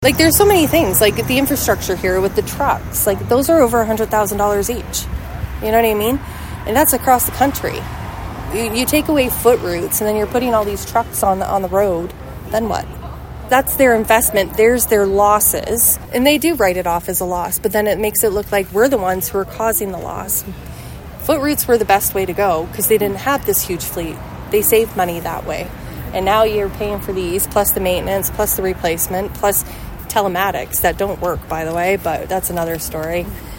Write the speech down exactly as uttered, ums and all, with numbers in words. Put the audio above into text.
Like, there's so many things, like the infrastructure here with the trucks, like those are over one hundred thousand dollars each. You know what I mean? And that's across the country. You, you take away foot routes and then you're putting all these trucks on the, on the road. Then what? That's their investment. There's their losses. And they do write it off as a loss, but then it makes it look like we're the ones who are causing the loss. Foot routes were the best way to go because they didn't have this huge fleet. They saved money that way. And now you're paying for these, plus the maintenance, plus the replacement, plus telematics that don't work, by the way, but that's another story.